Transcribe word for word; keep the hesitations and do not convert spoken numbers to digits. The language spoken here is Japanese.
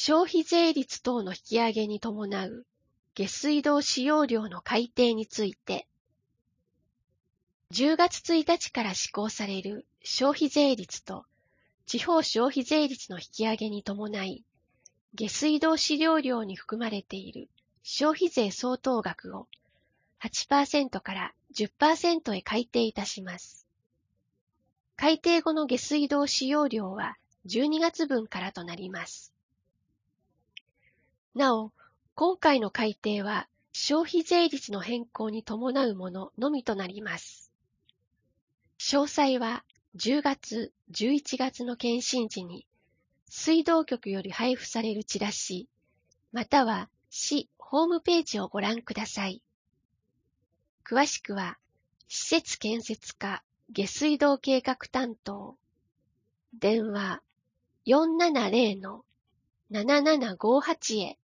消費税率等の引き上げに伴う下水道使用量の改定について、じゅうがつついたちから施行される消費税率と地方消費税率の引き上げに伴い、下水道使用量に含まれている消費税相当額を はちパーセント から じゅっパーセント へ改定いたします。改定後の下水道使用量はじゅうにがつぶんからとなります。なお、今回の改定は消費税率の変更に伴うもののみとなります。詳細はじゅうがつ、じゅういちがつの検診時に水道局より配布されるチラシ、または市ホームページをご覧ください。詳しくは、施設建設課下水道計画担当、電話 よんななゼロのななななごはち へ